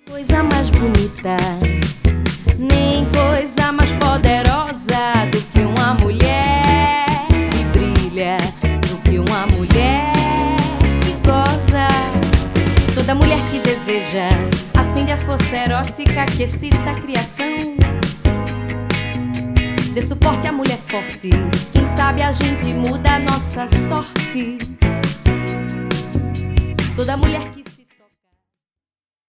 Coisa mais bonita, nem coisa mais poderosa do que uma mulher que brilha, do que uma mulher que goza. Toda mulher que deseja acende a força erótica que excita a criação. Dê suporte à mulher forte, quem sabe a gente muda a nossa sorte. Toda mulher que